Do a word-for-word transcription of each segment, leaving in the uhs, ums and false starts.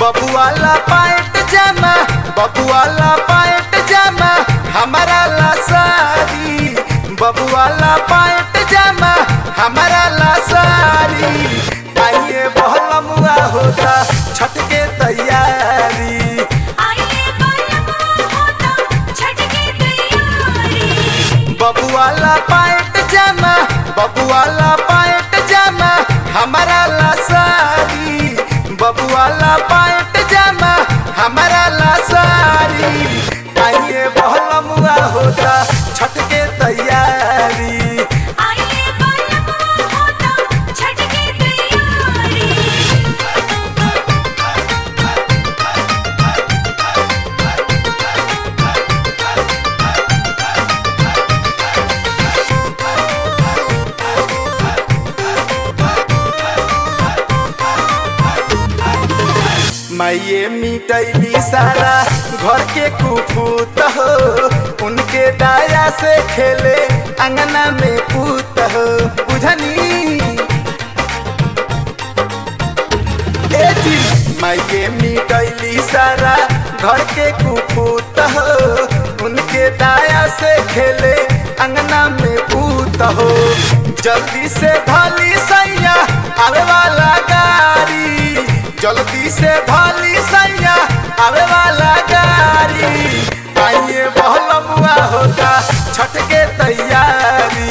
बबुआला pant जामा बबुआला pant जामा हमारा ला सारी बबुआला पैंट जामा हमारा ला सारी आइए बहलमुआ होता छठ के तैयारी बबुआला पैंट जामा बबुआला पैंट जामा हमारा ला सारी बबुआला पैंट जामा हमारा ला सारी आइए बहलमुआ होता छठ के तैयारी माइये मिटैली सारा घर के कुफूत हो उनके दाया से खेले अंगना में पूत हो बुझनी ए जी माइये मिटैली सारा घर के कुफूत हो उनके दाया से खेले अंगना में पूत हो जल्दी से भली सैया आवे वाला गाड़ी जल्दी से भाली सैया आवे वाला गाड़ी आइए बहलमुआ होता छठ के तैयारी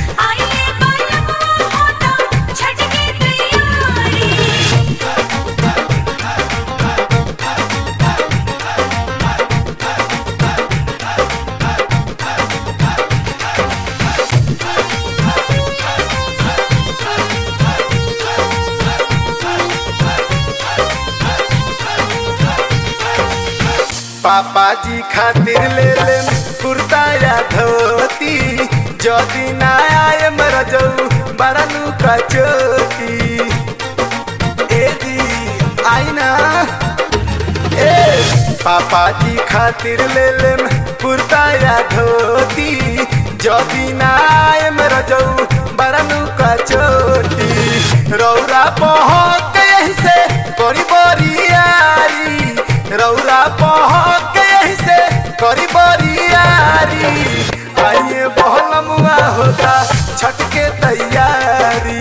पापा जी खातिर ले ले कुर्ता या धोती जदि ना आए मर जाऊ बरनु का चोटी ए जी आई ना ए पापा जी खातिर ले ले कुर्ता या धोती जदि ना आए मर जाऊ बरनु का चोटी रौरा पहुँच यहीं से बड़ी बोरियारी रौरा पहुँच यहीं से करी बरियारी आइए बहलमुआ होता छठ के तैयारी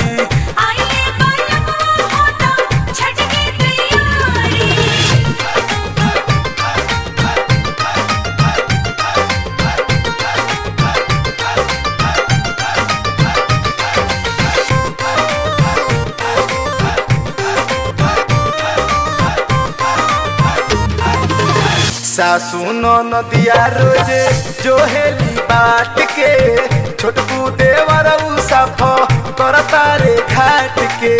सासू नदिया रोजे जो हेली बाट के छोटकू देवर साफ करता रे घाट के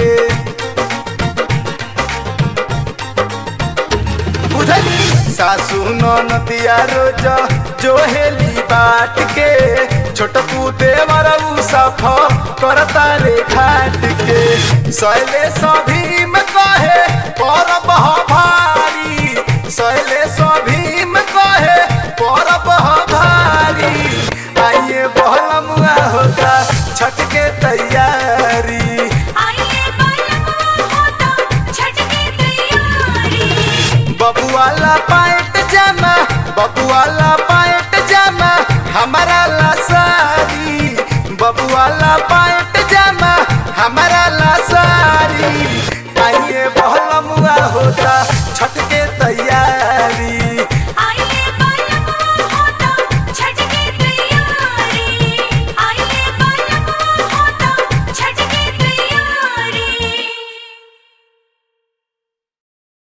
बुझली सासू नदिया रोज जो हेली बाट के छोटकू देवर साफ करता रे घाट के सैले सभी में कहे परब भारी सैले सभी में कहे परब भारी आइए बहलमुआ होता छठ के तैयारी बबुआला पैंट जामा बबुआला पैंट जामा हमारा ला सारी बबुआला पैंट जामा हमारा ला सारी आइए बहलमुआ होता छठ के